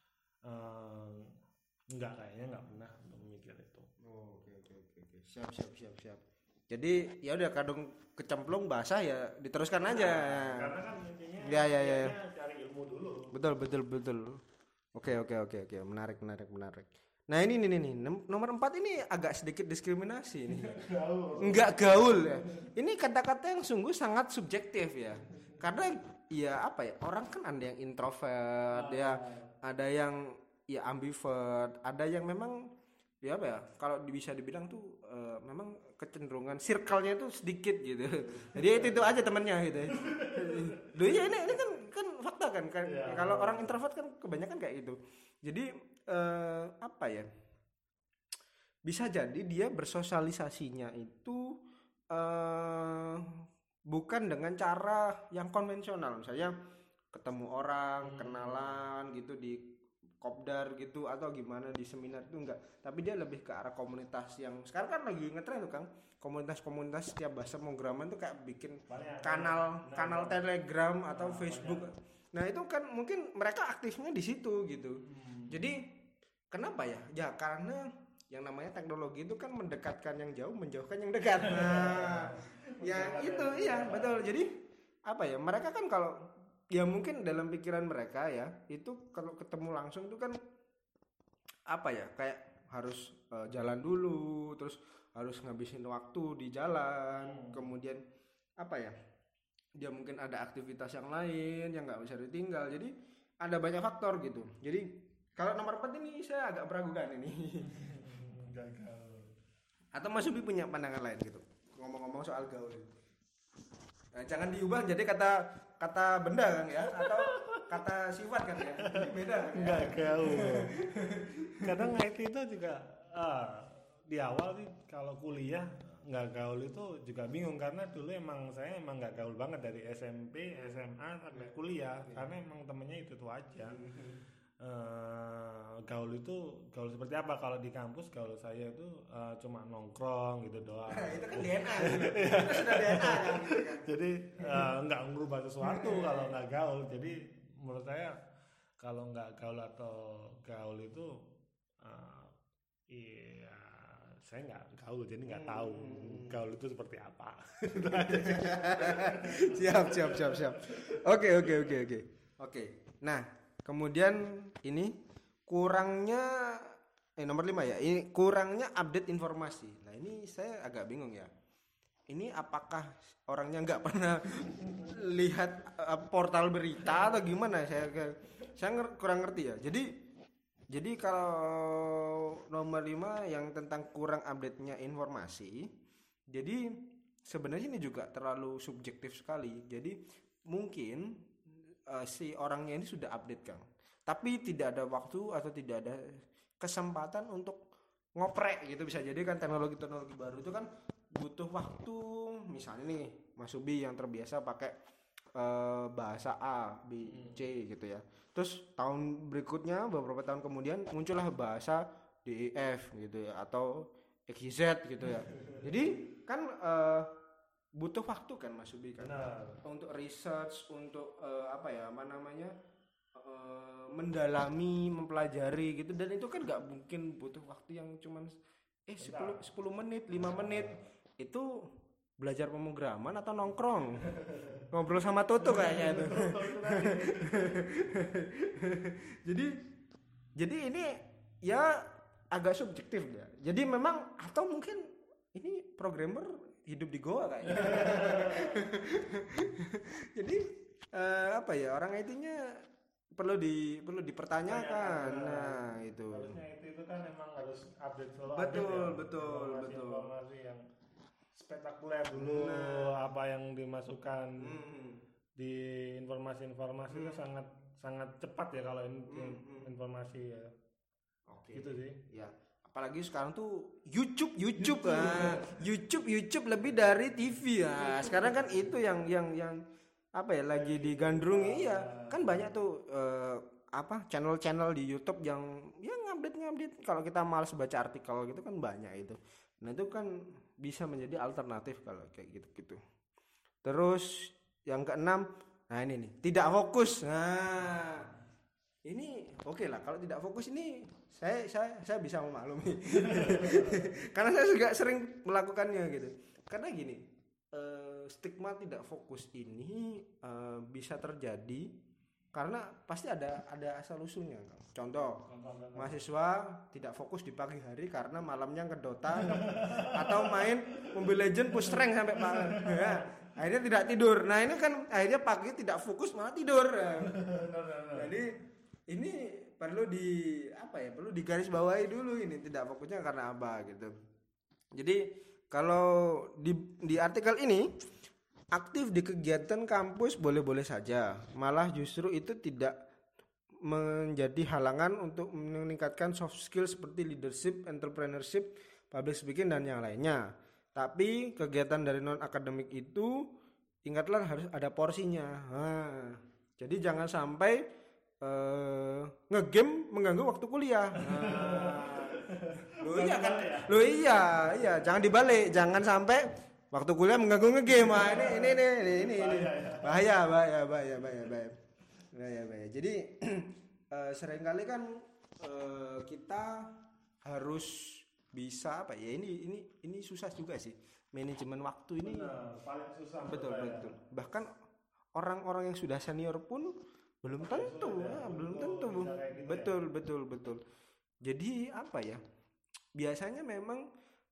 um, nggak, kayaknya nggak pernah untuk memikir itu. Oh, oke oke oke siap siap siap siap. Jadi ya udah, kadung kecemplung basah ya diteruskan aja. Nah, karena kan intinya ya ya ya, ya. cari ilmu dulu. Betul betul betul. Oke oke oke oke menarik menarik menarik. Nah ini nih nih nomor empat ini agak sedikit diskriminasi nih. Enggak gaul ya. Ini kata-kata yang sungguh sangat subjektif ya. Karena ya apa ya, orang kan ada yang introvert ah, ya, ada yang ya ambivert, ada yang memang ya apa ya, kalau bisa dibilang tuh uh, memang kecenderungan circle-nya tuh sedikit gitu. Jadi itu itu aja temannya gitu. Loh ya ini ini kan kan fakta kan, kan ya. Kalau orang introvert kan kebanyakan kayak gitu. Jadi uh, apa ya, bisa jadi dia bersosialisasinya itu uh, bukan dengan cara yang konvensional, misalnya ketemu orang, hmm. kenalan gitu di kopdar gitu atau gimana di seminar itu enggak, tapi dia lebih ke arah komunitas yang sekarang kan lagi ngetren tuh Kang, komunitas-komunitas setiap bahasa pemrograman tuh kayak bikin banyak, kanal banyak, kanal banyak. Telegram atau nah, Facebook. Banyak. Nah itu kan mungkin mereka aktifnya di situ gitu. Hmm. Jadi kenapa ya? Ya karena yang namanya teknologi itu kan mendekatkan yang jauh, menjauhkan yang dekat. Nah, ya itu iya betul. Jadi apa ya? Mereka kan kalau ya mungkin dalam pikiran mereka ya itu kalau ketemu langsung itu kan apa ya, kayak harus uh, jalan dulu, terus harus ngabisin waktu di jalan, hmm. kemudian apa ya, dia mungkin ada aktivitas yang lain yang nggak bisa ditinggal, jadi ada banyak faktor gitu. Jadi kalau nomor empat ini saya agak meragukan ini. Gagal. Atau Mas Ubi punya pandangan lain gitu ngomong-ngomong soal gaul? Nah, jangan diubah jadi kata kata benda kan ya, atau kata sifat kan ya. Ini beda kan ya? Enggak gaul. Kadang I T itu juga ah, di awal sih kalau kuliah nggak gaul itu juga bingung karena dulu emang saya emang nggak gaul banget dari S M P, S M A sampai kuliah karena emang temennya itu tuh aja. Uh, gaul itu gaul seperti apa kalau di kampus? Gaul saya itu uh, cuma nongkrong gitu doang. Nah, itu kan D N A gitu. Itu sudah D N A kan. Jadi uh, nggak merubah sesuatu kalau nggak gaul. Jadi menurut saya kalau nggak gaul atau gaul itu uh, iya saya nggak gaul jadi nggak tahu gaul itu seperti apa. Siap siap siap siap. Oke oke oke oke oke. Nah kemudian ini kurangnya eh nomor lima ya. Ini kurangnya update informasi. Nah ini saya agak bingung ya. Ini apakah orangnya nggak pernah lihat uh, portal berita atau gimana? Saya saya nger- kurang ngerti ya. Jadi jadi kalau nomor lima yang tentang kurang update-nya informasi, jadi sebenarnya ini juga terlalu subjektif sekali. Jadi mungkin uh, si orangnya ini sudah update Kang, tapi tidak ada waktu atau tidak ada kesempatan untuk ngoprek gitu. Bisa jadi kan teknologi-teknologi baru itu kan butuh waktu. Misalnya nih Mas Ubi yang terbiasa pakai uh, bahasa A, B, C gitu ya. Terus tahun berikutnya beberapa tahun kemudian muncullah bahasa D, E, F gitu ya atau X, Y, Z gitu ya. Jadi kan uh, butuh waktu kan Mas Ubi kan. Benar. Untuk research, untuk uh, apa ya, apa namanya? Uh, mendalami, mempelajari gitu, dan itu kan nggak mungkin butuh waktu yang cuman eh sepuluh menit, lima menit. Itu belajar pemrograman atau nongkrong ngobrol sama Toto kayaknya itu. jadi jadi ini ya agak subjektif ya. Jadi memang atau mungkin ini programmer hidup di goa kayaknya. Jadi eh, apa ya, orang I T-nya perlu di perlu dipertanyakan. Nah, itu. Harusnya I T itu kan memang harus update selalu. Betul, update, ya. betul, informasi, betul. Informasi yang spektakuler dulu, nah. apa yang dimasukkan hmm. di informasi-informasi hmm. itu sangat sangat cepat ya kalau in, hmm. informasi ya. Oke. Gitu sih. Ya. Apalagi sekarang tuh YouTube, YouTube, YouTube. Ah. YouTube, YouTube lebih dari T V ya. Sekarang kan itu yang yang yang apa ya lagi digandrungi ya. Kan banyak tuh uh, apa channel-channel di YouTube yang yang ngupdate-ngupdate. Kalau kita malas baca artikel gitu kan banyak itu. Nah itu kan bisa menjadi alternatif kalau kayak gitu-gitu. Terus yang keenam, nah ini nih, tidak fokus. Nah ini oke okay lah, kalau tidak fokus ini saya saya saya bisa memaklumi. Karena saya juga sering melakukannya gitu. Karena gini, eh, stigma tidak fokus ini eh, bisa terjadi karena pasti ada ada asal usulnya. Contoh, mahasiswa tidak fokus di pagi hari karena malamnya ke Dota atau main Mobile Legends push rank sampai malam. Ya, akhirnya tidak tidur. Nah ini kan akhirnya pagi tidak fokus malah tidur. Jadi ini perlu di apa ya? Perlu digarisbawahi dulu ini tidak fokusnya karena apa gitu. Jadi kalau di di artikel ini aktif di kegiatan kampus boleh-boleh saja, malah justru itu tidak menjadi halangan untuk meningkatkan soft skill seperti leadership, entrepreneurship, public speaking dan yang lainnya. Tapi kegiatan dari non akademik itu ingatlah harus ada porsinya. Nah, jadi jangan sampai uh, ngegame mengganggu waktu kuliah. Nah, lo iya kan? Lo iya, iya, jangan dibalik, jangan sampai waktu kuliah mengganggu ngegame. Nah, ini ini ini ini ini, ini. bahaya bahaya bahaya bahaya bahaya. bahaya bahaya. Jadi uh, seringkali kan uh, kita harus bisa apa ya, ini ini ini susah juga sih manajemen waktu ini. Benar, paling susah. Betul betul. Bahkan orang-orang yang sudah senior pun belum tentu, ya, belum tentu. Gitu betul ya? betul betul. Jadi apa ya? Biasanya memang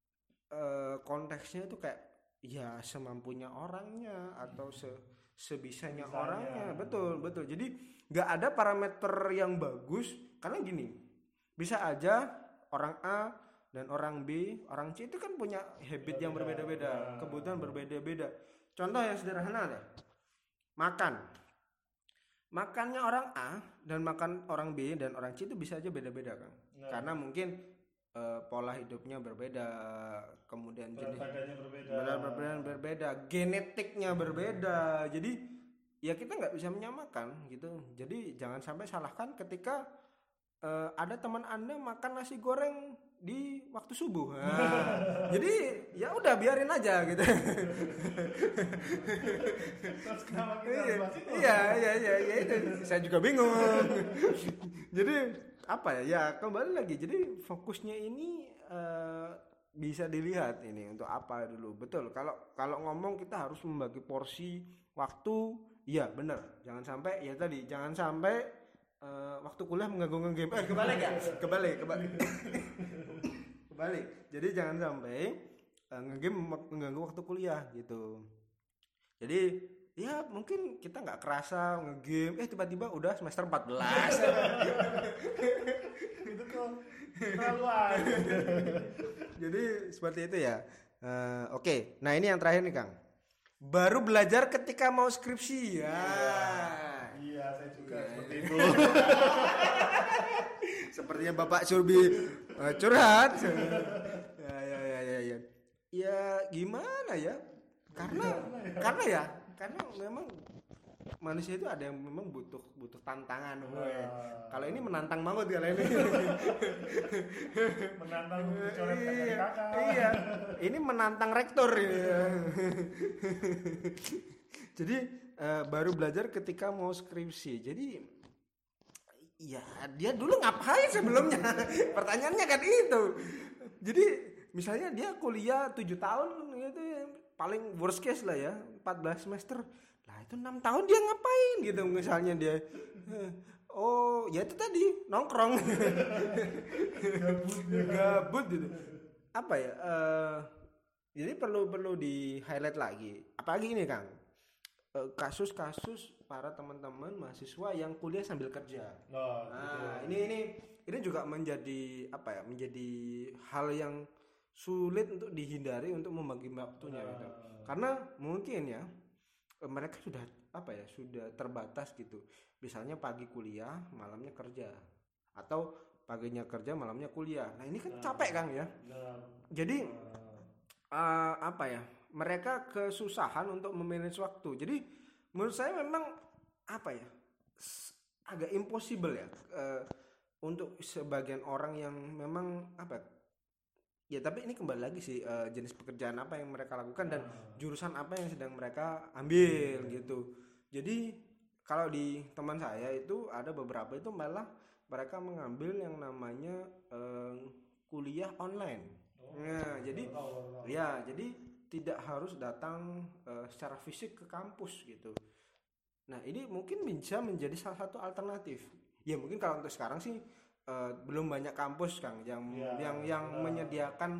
uh, konteksnya itu kayak ya semampunya orangnya atau se sebisanya Bisanya. orangnya. Betul betul. Jadi nggak ada parameter yang bagus karena gini, bisa aja orang A dan orang B, orang C itu kan punya habit yang berbeda-beda, kebutuhan berbeda-beda. contoh yang sederhana deh. Makan. Makannya orang A dan makan orang B dan orang C itu bisa aja beda-beda kan. Nah. Karena mungkin uh, pola hidupnya berbeda, kemudian berat jenis badannya berbeda. berat badan berbeda, genetiknya berbeda. Jadi ya kita nggak bisa menyamakan gitu. Jadi jangan sampai salahkan ketika uh, ada teman Anda makan nasi goreng di waktu subuh. Nah, jadi ya udah biarin aja gitu. Terus kenapa kita iya, bahas itu? iya, iya, iya, iya, itu saya juga bingung. Jadi apa ya? Ya kembali lagi. Jadi fokusnya ini uh, bisa dilihat ini untuk apa dulu. Betul. Kalau kalau ngomong kita harus membagi porsi waktu. Iya benar. Jangan sampai ya tadi. Jangan sampai Uh, waktu kuliah mengganggu game. Eh kebalik ya, kebalik, kebalik, kebalik. Jadi jangan sampai uh, ngegame mengganggu waktu kuliah gitu. Jadi ya mungkin kita nggak kerasa ngegame, eh tiba-tiba udah semester empat belas. Itu kok terlaluan. Jadi seperti itu ya. Uh, Oke, okay. Nah ini yang terakhir nih Kang. Baru belajar ketika mau skripsi ya. Iya, saya juga ya, seperti ya. itu. Sepertinya Bapak Surbi uh, curhat. ya, ya, ya, ya, ya. Ya gimana ya? Karena gimana ya? karena ya, karena memang manusia itu ada yang memang butuh butuh tantangan. Oh, ya. Kalau ini menantang banget kalau ini. Menantang coret iya, kakak. Iya. Ini menantang rektor ya. Jadi uh, baru belajar ketika mau skripsi. Jadi ya dia dulu ngapain sebelumnya? Pertanyaannya kan itu. Jadi misalnya dia kuliah tujuh tahun gitu ya, paling worst case lah ya, empat belas semester. Lah itu enam tahun dia ngapain gitu misalnya dia. Oh, ya itu tadi nongkrong. Gabut, gabut gitu. Apa ya? Uh, jadi perlu perlu di highlight lagi. Apalagi ini Kang. Kasus-kasus para teman-teman mahasiswa yang kuliah sambil kerja. Oh, nah, ini ini ini juga menjadi apa ya? Menjadi hal yang sulit untuk dihindari untuk membagi waktunya gitu. Karena mungkin ya mereka sudah apa ya? Sudah terbatas gitu. Misalnya pagi kuliah, malamnya kerja. Atau paginya kerja, malamnya kuliah. Nah, ini kan capek Kang ya. Jadi uh, apa ya? Mereka kesusahan untuk memanage waktu. Jadi menurut saya memang apa ya, agak impossible ya uh, untuk sebagian orang yang memang apa ya, tapi ini kembali lagi sih uh, jenis pekerjaan apa yang mereka lakukan dan jurusan apa yang sedang mereka ambil gitu. Jadi kalau di teman saya itu ada beberapa itu malah mereka mengambil yang namanya uh, kuliah online. Nah, jadi ya jadi tidak harus datang uh, secara fisik ke kampus gitu. Nah ini mungkin bisa menjadi salah satu alternatif. Ya mungkin kalau untuk sekarang sih uh, belum banyak kampus Kang yang ya, yang yang ya. menyediakan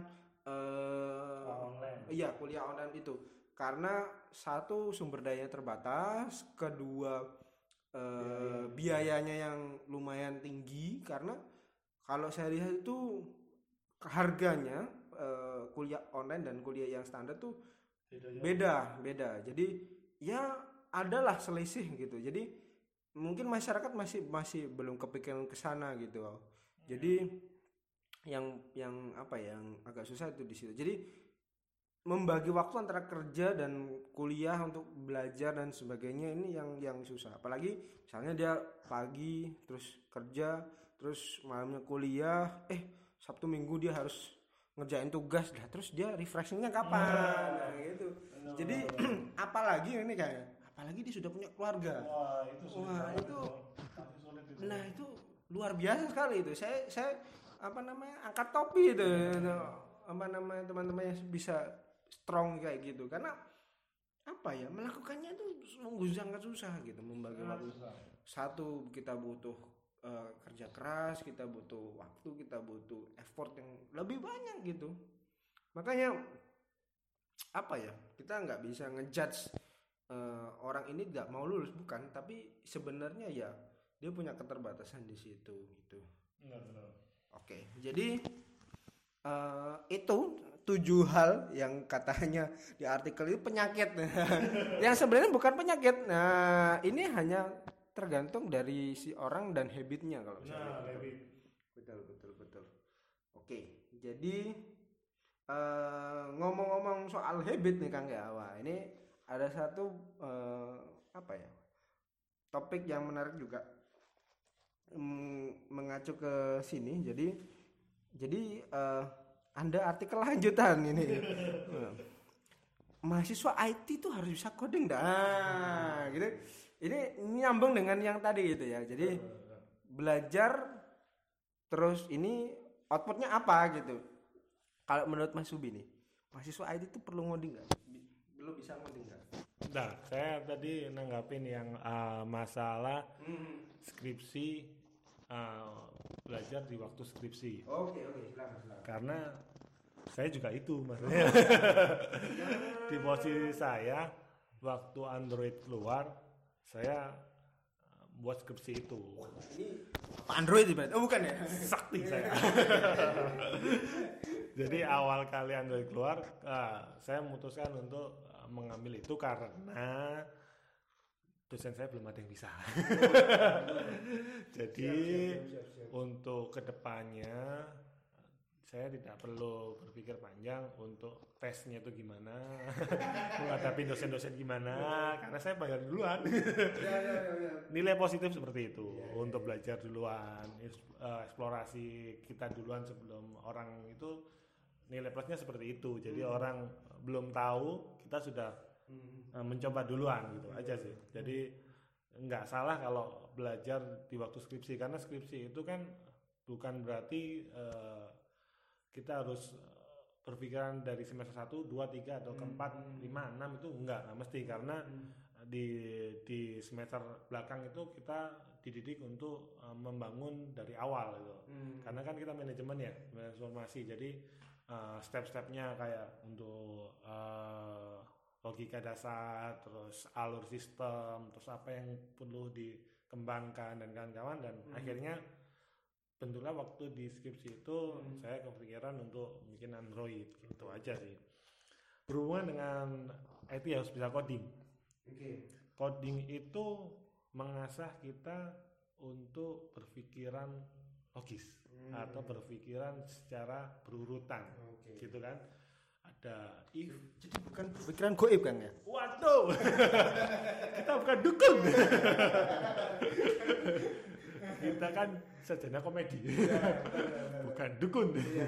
uh, online. Iya kuliah online itu. Karena satu sumber dayanya terbatas, kedua uh, ya, ya. biayanya yang lumayan tinggi. Karena kalau saya lihat itu harganya uh, kuliah online dan kuliah yang standar tuh beda beda jadi ya adalah selisih gitu. Jadi mungkin masyarakat masih masih belum kepikiran ke sana gitu. Jadi yang yang apa ya, yang agak susah itu di situ. Jadi membagi waktu antara kerja dan kuliah untuk belajar dan sebagainya ini yang yang susah. Apalagi misalnya dia pagi terus kerja terus malamnya kuliah, eh Sabtu Minggu dia harus ngerjain tugas lah, terus dia refreshingnya kapan? Nah, gitu. No, Jadi no, no. apalagi ini kayak, apalagi dia sudah punya keluarga. Wah itu sulit. Wah itu, itu, nah itu luar biasa sekali itu. Saya saya apa namanya angkat topi itu, itu apa namanya teman-teman yang bisa strong kayak gitu. Karena apa ya melakukannya itu sungguh sangat susah gitu membagi waktu. Satu kita butuh Uh, kerja keras, kita butuh waktu, kita butuh effort yang lebih banyak gitu. Makanya apa ya, kita nggak bisa ngejudge uh, orang ini nggak mau lulus, bukan, tapi sebenarnya ya dia punya keterbatasan di situ gitu. Benar, benar. Oke, jadi uh, itu tujuh hal yang katanya di artikel itu penyakit. Yang sebenarnya bukan penyakit. Nah, ini hanya tergantung dari si orang dan habitnya kalau misalnya. Nah, habit. Betul, betul, betul. Oke, jadi uh, ngomong-ngomong soal habit nih Kang ya. Wah, ini ada satu uh, apa ya? Topik yang menarik juga um, mengacu ke sini. Jadi jadi uh, Anda artikel lanjutan ini. Mahasiswa I T itu harus bisa coding dah. Nah, gitu. Ini nyambung dengan yang tadi gitu ya. Jadi belajar terus ini outputnya apa gitu. Kalau menurut Mas Subi nih, mahasiswa I T itu perlu ngoding nggak? Belum bisa ngoding nggak? Nah, saya tadi nanggapin yang uh, masalah hmm. skripsi, uh, belajar di waktu skripsi. Oke, oke, silakan, silakan. Karena saya juga itu maksudnya. Di posisi saya, waktu Android keluar, saya buat skripsi itu. Ini Android berarti? Oh bukan ya? Sakti saya. Jadi awal kali Android keluar, uh, saya memutuskan untuk uh, mengambil itu karena dosen saya belum ada yang bisa. Jadi siap, siap, siap, siap. Untuk kedepannya saya tidak perlu berpikir panjang untuk tesnya itu gimana, menghadapi dosen-dosen gimana, karena saya bayar duluan. Ya, ya, ya, ya. Nilai positif seperti itu ya, untuk ya. Belajar duluan, eksplorasi kita duluan sebelum orang itu. Nilai plusnya seperti itu, jadi hmm. orang belum tahu kita sudah hmm. uh, mencoba duluan gitu hmm. aja sih. Jadi nggak salah kalau belajar di waktu skripsi, karena skripsi itu kan bukan berarti uh, kita harus berpikiran dari semester satu, dua, tiga atau keempat, lima, enam itu enggak, nggak mesti, karena hmm. di di semester belakang itu kita dididik untuk uh, membangun dari awal gitu. Hmm. Karena kan kita manajemen ya, manajemen informasi, jadi Uh, step-stepnya kayak untuk uh, logika dasar, terus alur sistem, terus apa yang perlu dikembangkan dan kawan-kawan, dan hmm. akhirnya bentuklah waktu di skripsi itu hmm. saya kepikiran untuk bikin Android, gitu aja sih. Berhubungan dengan I T harus bisa coding. Okay. Coding itu mengasah kita untuk berpikiran logis hmm. atau berpikiran secara berurutan, okay. gitu kan. Ada if, jadi bukan berpikiran goib kan ya? Waduh, kita bukan dukun. Kita kan sarjana komedi, bukan dukun.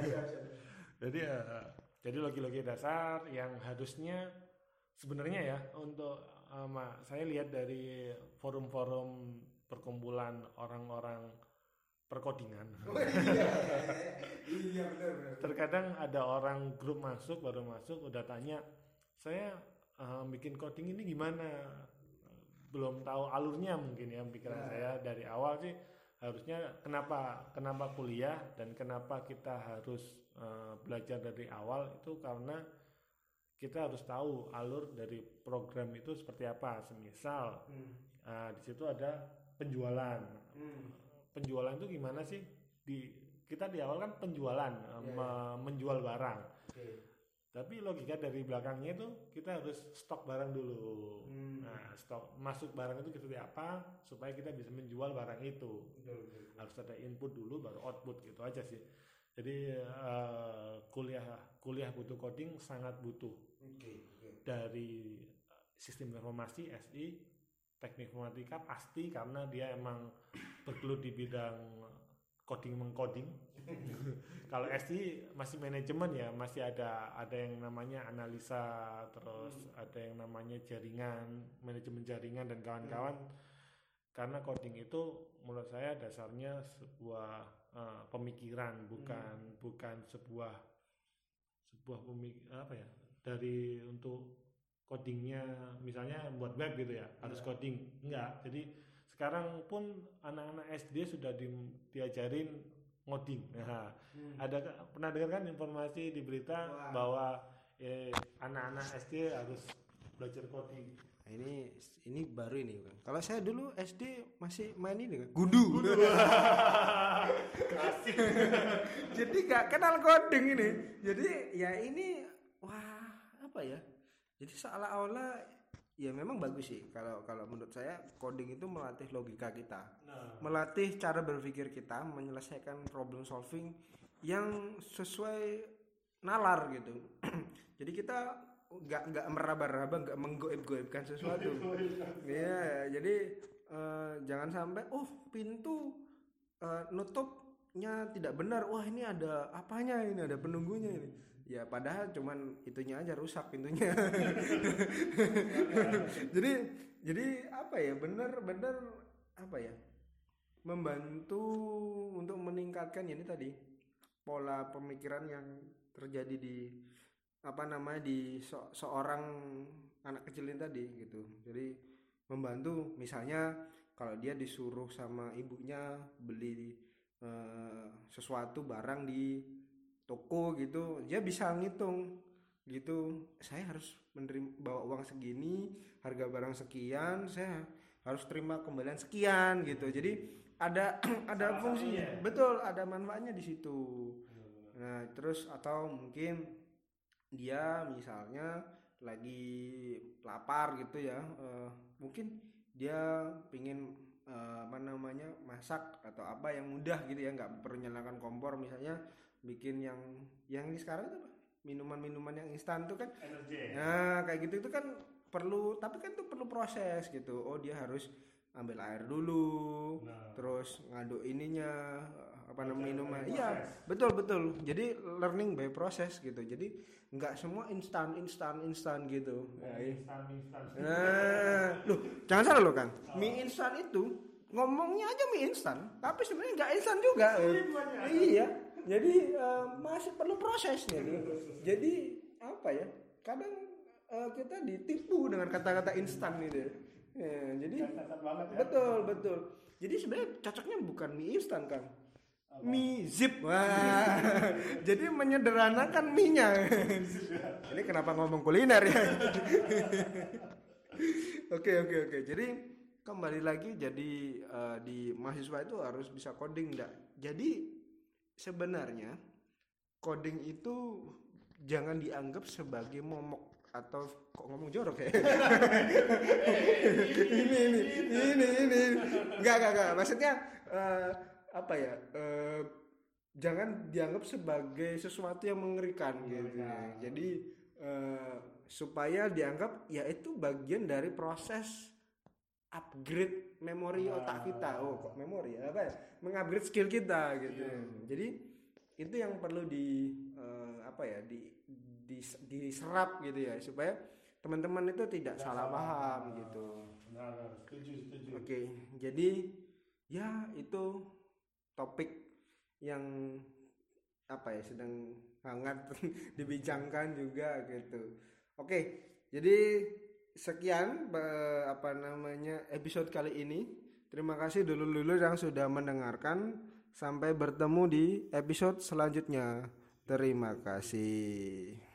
Jadi uh, jadi logi-logi dasar yang harusnya sebenarnya ya untuk um, saya lihat dari forum-forum perkumpulan orang-orang perkodingan. Oh, iya, iya benar, benar. Terkadang ada orang grup masuk, baru masuk udah tanya, saya uh, bikin coding ini gimana? Belum tahu alurnya mungkin ya pikiran nah. saya dari awal sih harusnya kenapa kenapa kuliah dan kenapa kita harus uh, belajar dari awal itu karena kita harus tahu alur dari program itu seperti apa. Semisal hmm. uh, di situ ada penjualan. Hmm. Penjualan itu gimana sih? Di kita di awal kan penjualan, yeah, me, yeah. menjual barang. Okay. Tapi logika dari belakangnya itu kita harus stok barang dulu. Hmm. Nah, stok masuk barang itu seperti apa supaya kita bisa menjual barang itu. Betul, betul. Harus ada input dulu baru output, gitu aja sih. Jadi uh, kuliah kuliah butuh coding sangat butuh. Okay, okay. Dari sistem informasi S I, teknik informatika pasti karena dia emang bergelut di bidang coding mengcoding. Kalau S I masih manajemen ya, masih ada ada yang namanya analisa, terus hmm. ada yang namanya jaringan, manajemen jaringan dan kawan-kawan. Hmm. Karena coding itu menurut saya dasarnya sebuah uh, pemikiran, bukan hmm. bukan sebuah sebuah pemik apa ya, dari untuk codingnya misalnya buat web gitu ya, harus yeah. coding. Enggak. Jadi sekarang pun anak-anak S D sudah di, diajarin ngoding. Nah, hmm. ada pernah dengar kan informasi di berita wow. bahwa eh, anak-anak S D harus belajar coding. Nah, ini ini baru ini kan. Kalau saya dulu S D masih main ini kan, gundu. Klasik. Jadi nggak kenal coding ini. Jadi ya ini wah apa ya? Jadi seolah-olah ya memang bagus sih kalau kalau menurut saya coding itu melatih logika kita, nah. melatih cara berpikir kita, menyelesaikan problem solving yang sesuai nalar gitu. Jadi kita nggak nggak meraba-raba, nggak menggoib-goibkan sesuatu. Ya, jadi uh, jangan sampai oh pintu uh, nutupnya tidak benar, wah ini ada apanya ini, ada penunggunya ini. Ya padahal cuman itunya aja rusak pintunya. jadi jadi apa ya, benar-benar apa ya, membantu untuk meningkatkan ya ini tadi pola pemikiran yang terjadi di apa namanya di so, seorang anak kecil ini tadi gitu. Jadi membantu misalnya kalau dia disuruh sama ibunya beli uh, sesuatu barang di toko gitu, dia bisa ngitung gitu, saya harus menerima bawa uang segini, harga barang sekian, saya harus terima kembalian sekian gitu. Jadi ada ada fungsinya, betul, ada manfaatnya di situ. Nah terus atau mungkin dia misalnya lagi lapar gitu ya, uh, mungkin dia pingin uh, apa namanya masak atau apa yang mudah gitu ya, nggak perlu nyalakan kompor misalnya, bikin yang yang ini sekarang itu minuman-minuman yang instan tuh kan energi. Nah kayak gitu itu kan perlu, tapi kan itu perlu proses gitu. Oh dia harus ambil air dulu, nah. terus ngaduk ininya apa namanya minuman. Iya betul betul. Jadi learning by process gitu. Jadi nggak semua instan instan instan gitu. Oh, instan instan. Nah, loh jangan salah loh Kang. Oh. Mie instan itu ngomongnya aja mie instan, tapi sebenarnya nggak instan juga. Iya. Jadi uh, masih perlu proses nih. Jadi apa ya? Kadang uh, kita ditipu dengan kata-kata instan gitu. Ya, jadi banget, ya? betul betul. Jadi sebenarnya cocoknya bukan mie instan Kang, mie zip. Wah, jadi menyederhanakan mie-nya. Ini kenapa ngomong kuliner ya? Oke oke oke. Jadi kembali lagi, jadi uh, di mahasiswa itu harus bisa coding enggak? Jadi sebenarnya coding itu jangan dianggap sebagai momok atau kok ngomong jorok ya. ini ini ini ini enggak enggak enggak maksudnya uh, apa ya, uh, jangan dianggap sebagai sesuatu yang mengerikan gitu. Nah. Jadi uh, supaya dianggap ya itu bagian dari proses upgrade memori nah. otak kita. Oh kok memori apa ya? Mengupgrade skill kita gitu. Yeah. Jadi itu yang perlu di uh, apa ya di, di diserap gitu ya, supaya teman-teman itu tidak, tidak salah paham nah, gitu. Benar, setuju, setuju. Oke, okay. Jadi ya itu topik yang apa ya sedang hangat dibincangkan juga gitu. Oke, okay. Jadi sekian apa namanya episode kali ini. Terima kasih dulu-dulu yang sudah mendengarkan. Sampai bertemu di episode selanjutnya. Terima kasih.